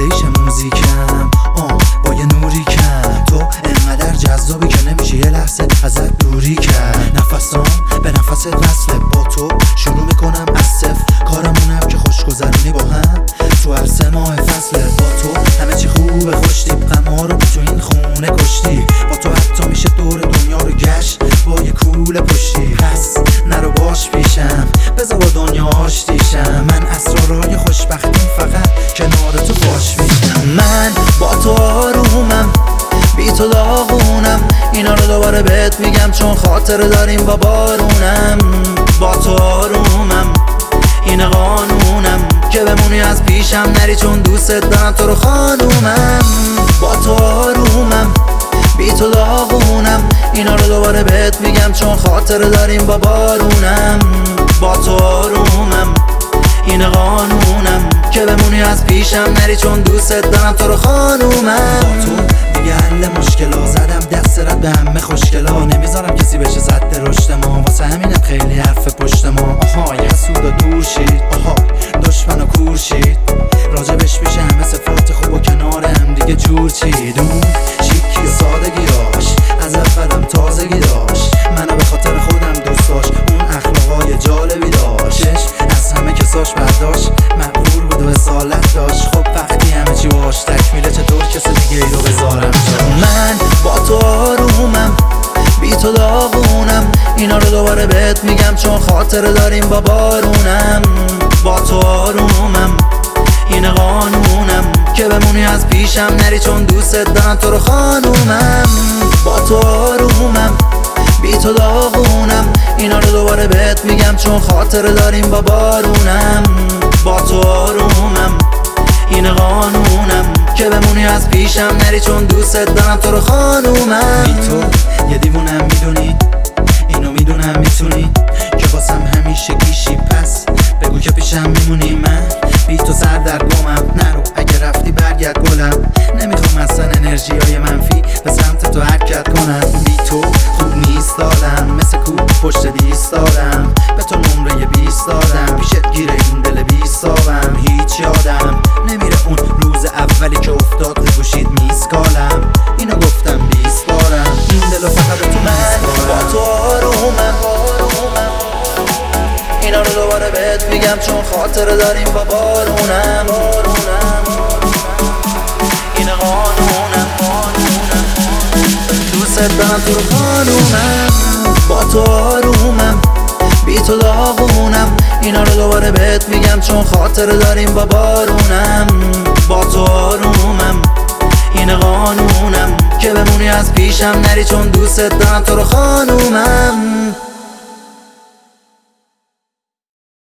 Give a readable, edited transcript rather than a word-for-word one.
ریلیش موزیکم با یه نوری کم. تو انقدر جذابی که نمیشه یه لحظه ازت دوری کرد. نفسام به نفست وصله، با تو شروع میکنم از صفر. کارمونم که خوش گذرونی با هم تو هر 3 ماه فصله. با تو همه چی خوبه، خوشتیب غم‌ها رو تو این خونه کشتی. با تو حتی میشه دور دنیا رو گشت با یه کوله پشتی. پس نرو باش پیشم، بذار با دنیا آشتیشم. من اسرارای خوشبختیم فقط کنار تو باش میشم. من با تو آرومم، بی تو داغونم. اینا رو دوباره بهت میگم چون خاطره داریم با بارونم. با تو آرومم، این قانونم که بمونی از پیشم نری چون دوست دارم تو رو خانومم. با تو آرومم، بی تو داغونم. اینا رو دوباره بهت میگم چون خاطره داریم با بارونم. با تو آرومم، این قانونم که بمونی از پیشم نری چون دوست دارم تو رو خانومم. با تو دیگه حل مشکلا، زدم دست رد به همه خوشگلا. نمیذارم کسی بشه زد رشد ما، واسه همینم خیلی حرف پشت ما. آهای حسود و دور شید، آهای دشمن و کور شید. راجبش میشه همه صفات خوب و کنار هم دیگه جور چید. اون شیکی و سادگیاش از اولم تازگی داشت. منو به خاطر خودم دوست داشت، اون اخلاقای جالبی داشتش. از همه کساش برداشت، مقبول بود و اصالت داشت. خب وقتی همه چی باش تکمیله، چطور کسی دیگه ای رو بذارم جاش. من با تو آرومم، بی تو داغونم. اینا رو دوباره بهت میگم چون خاطره داریم با بارونم. با تو آرومم، این قانونم که بمونی از پیشم نری چون دوست دارم تو رو خانومم. با تو آرومم، بی تو داغونم. اینا رو دوباره بهت میگم چون خاطره داریم با بارونم. با تو آرومم، این قانونم که بمونی از پیشم نری چون دوست دارم تو رو خانومم. بی تو یه دیوونم میدونی، اینو میدونم میتونی که واسم همیشه گیشی. پس بگو که پیشم میمونی. من بی تو سر در گمم، نرو اگه رفتی برگرد گلم. نمیخوام اصلا انرژی های منفی به سمت تو حرکت کنم. بی تو خوب نیست دادم، مثل کوب پشت دیست دادم. به تو نمره 20 دادم، پیشت گیره این دل 20 دابم. هیچ یادم نمیره اون روز اولی که افتاد رو گوشید میسکالم. اینو گفتم 20 بارم، این دلو فقط تو من. با تو آرومم، اینا رو دوباره بهت میگم چون خاطره داریم با بارونم. این قانونم، دوست دارم تو رو خانومم. با تو آرومم، بی تو داغونم. اینا رو دوباره بهت میگم چون خاطره داریم با بارونم. با تو آرومم، این قانونم که بمونی از پیشم نری چون دوست دارم تو رو خانومم.